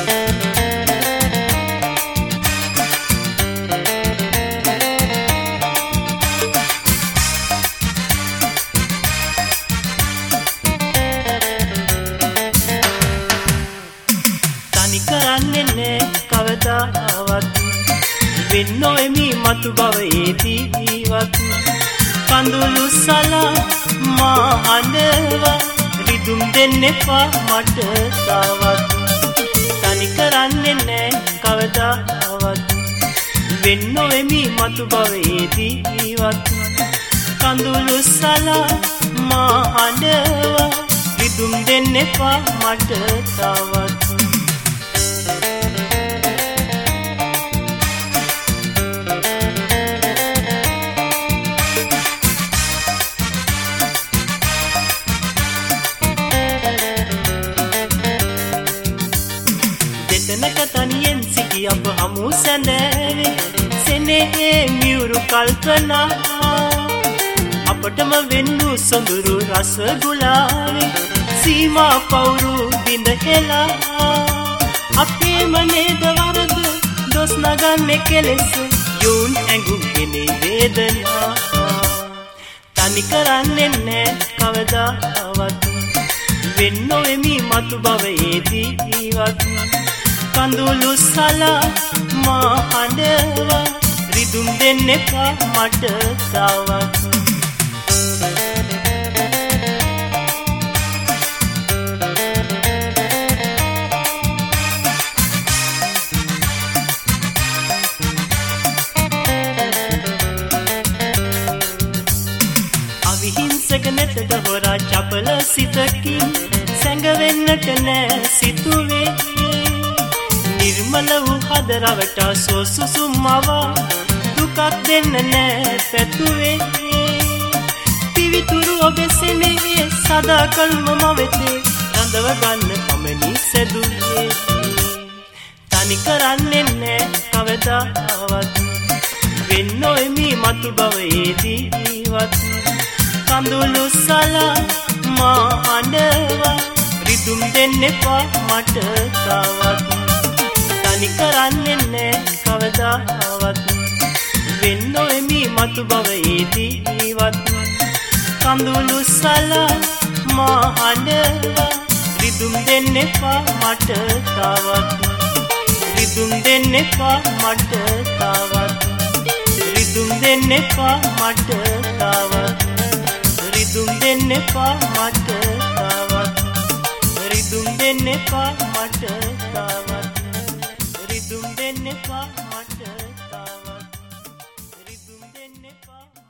කරන්නේ නෑ කවදාවත් වෙන්නොෙමි මතු භවයේදීවත් කඳුළු සලා මා අඬවා රිදුම් දෙන්න එපා මට තාවත් තනි කරන්නේ නෑ කවදාවත් වෙන්නොෙමි මතු භවයේදීවත් කඳුළු සලා මා අඬවා රිදුම් දෙන්න එපා මට තාවත් දෙතනක තනියෙන් සිටි අප හමු සැඳෑවේ සෙනෙහේ මියුරු කල්පනා අපටම වෙන්නු සොඳුරු රස ගුලාවේ සීමා පවුරු බිඳ හෙලා අපේම නේද වරද දොස් නගන්නේ කෙලෙස යෝන් ඇඟුම්ගෙනේ වේදනා තනි කරන්නේ නෑ කවදාවත් වෙන්නොෙමි මතු භවයේදීවත් කඳුළු සලා මා අඬවා රිදුම් දෙන්න එපා මට තාවත් අවිහිංසක නැතද හොරා චපල සිතකින් සැඟවෙන්නට නෑ සිතුවේ නිර්මල වූ හදරවට සෝසුසුම් මවා දුකක් දෙන්න නෑ පැතුවේ පිවිතුරු ඔබේ සෙනෙහේ සදාකල්ම මම වෙතේ රඳව ගන්න පමණි සැදුවේ තනි කරන්නේ නෑ කවදාවත් වෙන්නොෙමි මතු භවයේදීවත් කඳුළු සලා මා අඬවා රිදුම් දෙන්න එපා මට තාවත් තනි කරන්නේ නෑ කවදාවත් වෙන්නොෙමි මතු භවයේදීවත් කඳුළු සලා මා අඬවා රිදුම් දෙන්න එපා මට තාවත් රිදුම් දෙන්න එපා මට තාවත් රිදුම් දෙන්න එපා මට තාවත් රිදුම් දෙන්න එපා මට තාවත් රිදුම් දෙන්න එපා මට තාවත් රිදුම් දෙන්න එපා මට තාවත් රිදුම් දෙන්න එපා